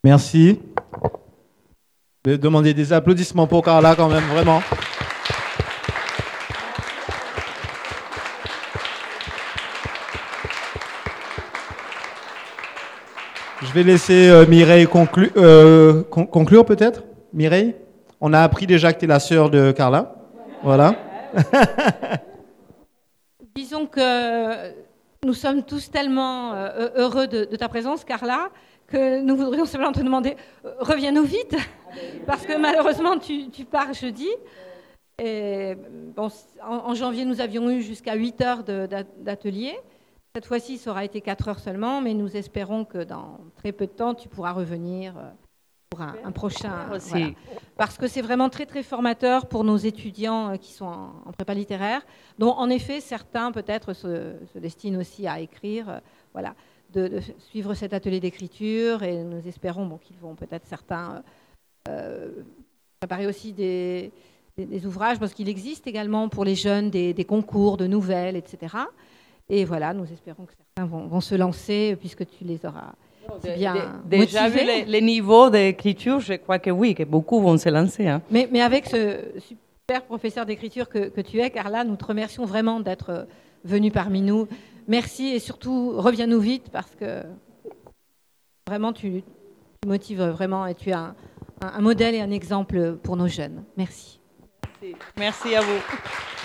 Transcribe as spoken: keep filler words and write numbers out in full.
Merci. Je vais demander des applaudissements pour Carla quand même, vraiment. Je vais laisser euh, Mireille conclu- euh, con- conclure peut-être. Mireille, on a appris déjà que tu es la sœur de Carla. Voilà. Disons que nous sommes tous tellement euh, heureux de, de ta présence, Carla, que nous voudrions simplement te demander, euh, reviens-nous vite, parce que malheureusement tu, tu pars jeudi. Et, bon, en, en janvier, nous avions eu jusqu'à huit heures de, d'atelier. Cette fois-ci, ça aura été quatre heures seulement, mais nous espérons que dans très peu de temps, tu pourras revenir pour un, un prochain... Voilà. Parce que c'est vraiment très, très formateur pour nos étudiants qui sont en, en prépa littéraire, dont, en effet, certains, peut-être, se, se destinent aussi à écrire. Voilà, de, de suivre cet atelier d'écriture, et nous espérons bon, qu'ils vont peut-être, certains, euh, préparer aussi des, des, des ouvrages, parce qu'il existe également pour les jeunes des, des concours de nouvelles, et cetera. Et voilà, nous espérons que certains vont, vont se lancer, puisque tu les auras si bien de, de, déjà vu les, les niveaux d'écriture, je crois que oui, que beaucoup vont se lancer. Hein. Mais, mais avec ce super professeur d'écriture que, que tu es, Carla, nous te remercions vraiment d'être venue parmi nous. Merci, et surtout, reviens-nous vite, parce que vraiment, tu, tu motives vraiment, et tu es un, un, un modèle et un exemple pour nos jeunes. Merci. Merci, merci à vous.